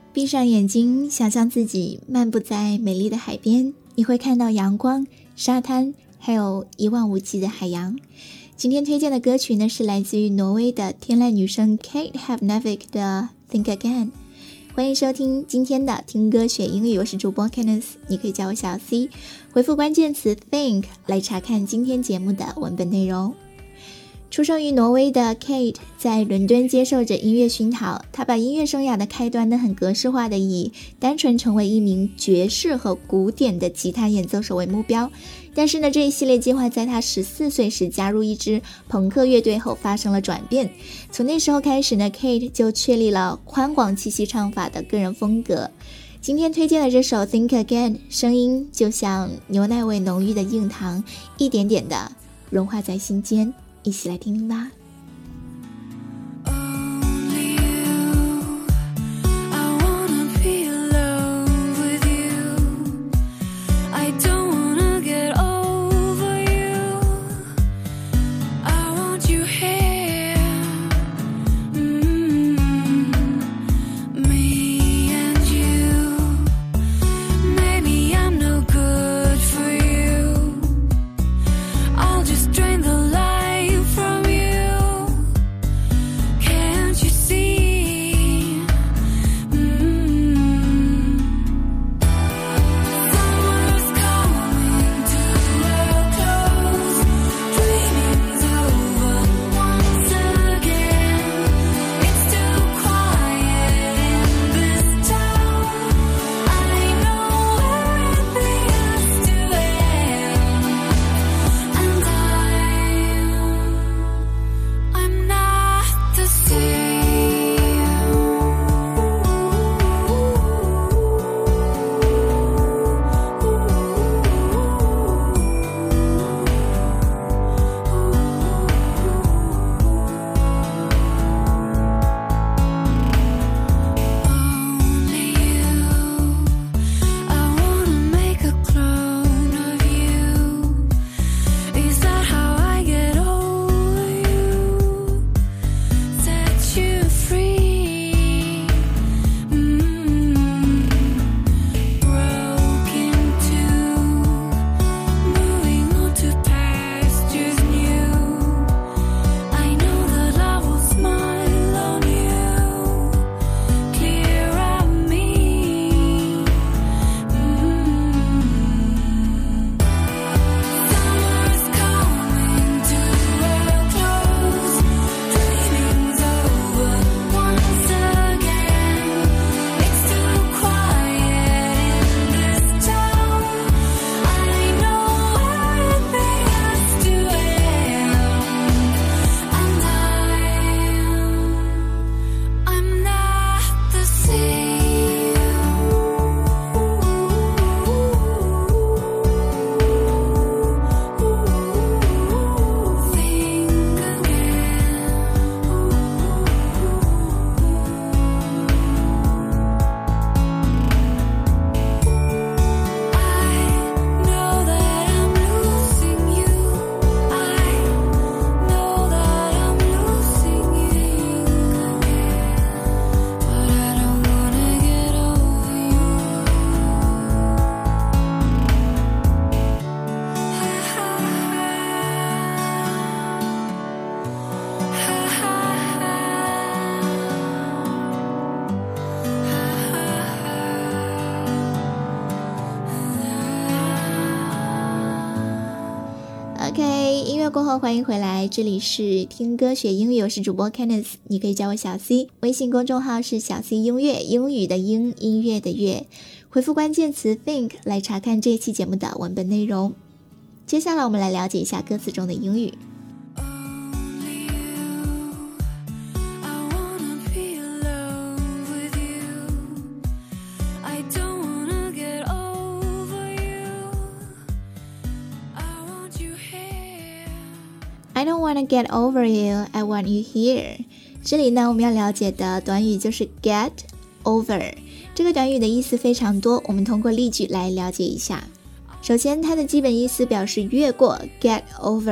闭上眼睛，想象自己漫步在美丽的海边，你会看到阳光、沙滩，还有一望无际的海洋。今天推荐的歌曲呢，是来自于挪威的天籁女声 Kate Havnevik 的 Think Again。 欢迎收听今天的听歌学英语，我是主播 Kenneth， 你可以叫我小 C， 回复关键词 Think 来查看今天节目的文本内容。出生于挪威的 Kate 在伦敦接受着音乐熏陶，她把音乐生涯的开端呢很格式化的以单纯成为一名爵士和古典的吉他演奏手为目标。但是呢，这一系列计划在她14岁时加入一支朋克乐队后发生了转变。从那时候开始呢， Kate 就确立了宽广气息唱法的个人风格。今天推荐的这首 Think Again， 声音就像牛奶味浓郁的硬糖，一点点的融化在心间，一起来听听吧。OK， 音乐过后欢迎回来，这里是听歌学英语，我是主播 Kenneth， 你可以叫我小 C， 微信公众号是小 C 音乐，英语的英，音乐的乐，回复关键词 Think 来查看这一期节目的文本内容。接下来我们来了解一下歌词中的英语。I don't want to get over you, I want you here。 这里呢，我们要了解的短语就是 get over。 这个短语的意思非常多，我们通过例句来了解一下。首先，它的基本意思表示越过 get over，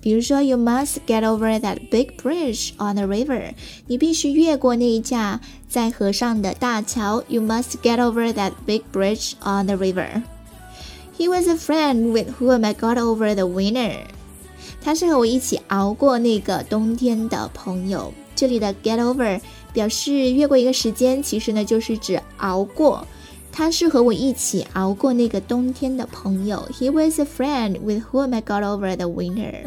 比如说 You must get over that big bridge on the river. 你必须越过那一架在河上的大桥。You must get over that big bridge on the river. He was a friend with whom I got over the winter. 他是和我一起熬过那个冬天的朋友。这里的 get over 表示越过一个时间，其实呢就是指熬过。他是和我一起熬过那个冬天的朋友。He was a friend with whom I got over the winter.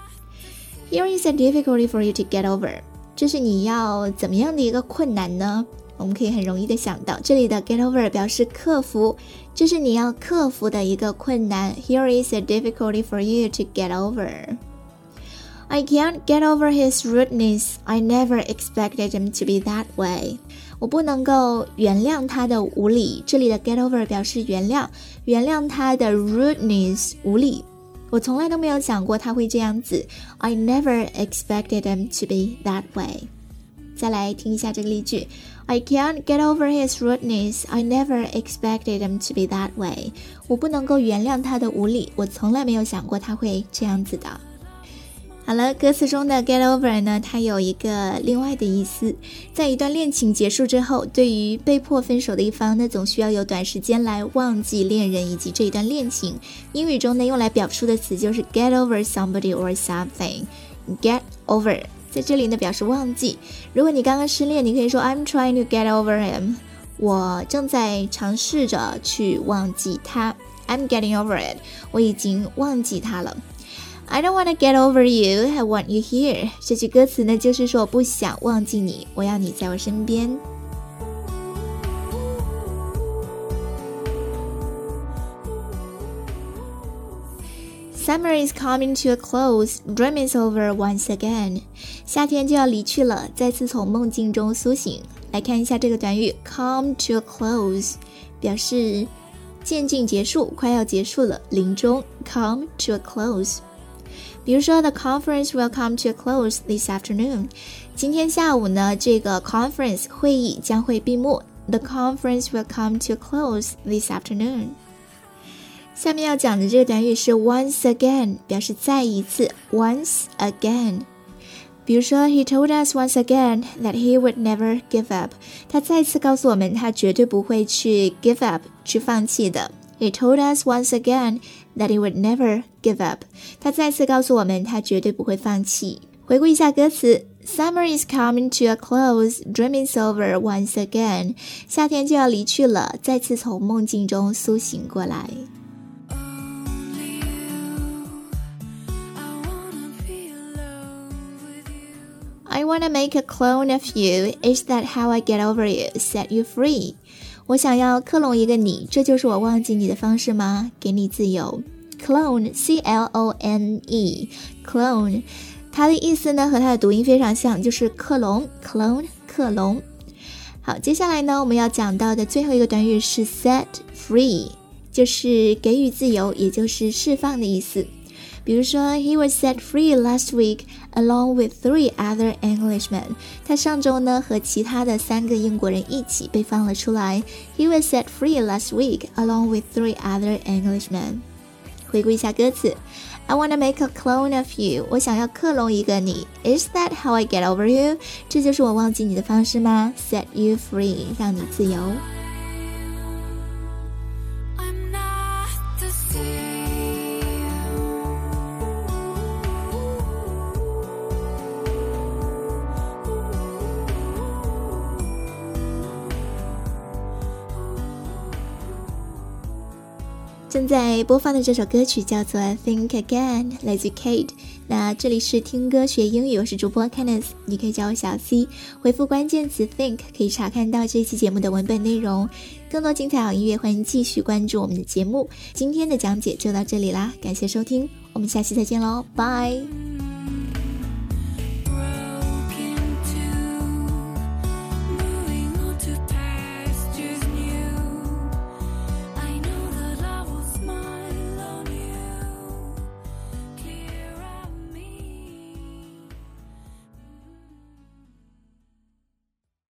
Here is a difficulty for you to get over. 这是你要怎么样的一个困难呢？我们可以很容易的想到，这里的 get over 表示克服，这是你要克服的一个困难。Here is a difficulty for you to get over. I can't get over his rudeness. I never expected him to be that way. 我不能够原谅他的无理，这里的 get over 表示原谅，原谅他的 rudeness 无理。我从来都没有想过他会这样子。I never expected him to be that way. 再来听一下这个例句。I can't get over his rudeness. I never expected him to be that way. 我不能够原谅他的无理，我从来没有想过他会这样子的。好了，歌词中的 get over 呢，它有一个另外的意思。在一段恋情结束之后，对于被迫分手的一方呢，总需要有短时间来忘记恋人以及这一段恋情。英语中呢，用来表述的词就是 get over somebody or something. Get over 在这里呢表示忘记。如果你刚刚失恋，你可以说 I'm trying to get over him. 我正在尝试着去忘记他。I'm getting over it. 我已经忘记他了。I don't want to get over you, I want you here. 这句歌词呢，就是说我不想忘记你，我要你在我身边。Summer is coming to a close, dream is over once again. 夏天就要离去了，再次从梦境中苏醒。来看一下这个短语 come to a close 表示渐近结束，快要结束了，临终 come to a close。比如说 The conference will come to a close this afternoon. 今天下午呢，这个 conference 会议将会闭幕。The conference will come to a close this afternoon. 下面要讲的这个短语是 once again 表示再一次 once again。比如说 He told us once again that he would never give up. 他再次告诉我们他绝对不会去 give up 去放弃的。He told us once again that he would never give up. 他再次告诉我们他绝对不会放弃。回顾一下歌词 Summer is coming to a close, dream is over once again. 夏天就要离去了，再次从梦境中苏醒过来。I want to make a clone of you. Is that how I get over you? Set you free. 我想要克隆一个你，这就是我忘记你的方式吗？给你自由。Clone, C-L-O-N-E, clone. 它的意思呢和它的读音非常像，就是克隆 clone 克隆。好，接下来呢我们要讲到的最后一个短语是 set free， 就是给予自由，也就是释放的意思。比如说 He was set free last week along with 3 other Englishmen. 他上周呢和其他的3个英国人一起被放了出来。He was set free last week along with 3 other Englishmen. 回顾一下歌词 I want to make a clone of you. 我想要克隆一个你。Is that how I get over you? 这就是我忘记你的方式吗？ Set you free. 让你自由。正在播放的这首歌曲叫做 Think Again， 来自 Kate。 那这里是听歌学英语，我是主播 Kenneth， 你可以叫我小 C， 回复关键词 Think 可以查看到这期节目的文本内容。更多精彩好音乐，欢迎继续关注我们的节目。今天的讲解就到这里啦，感谢收听，我们下期再见咯，拜。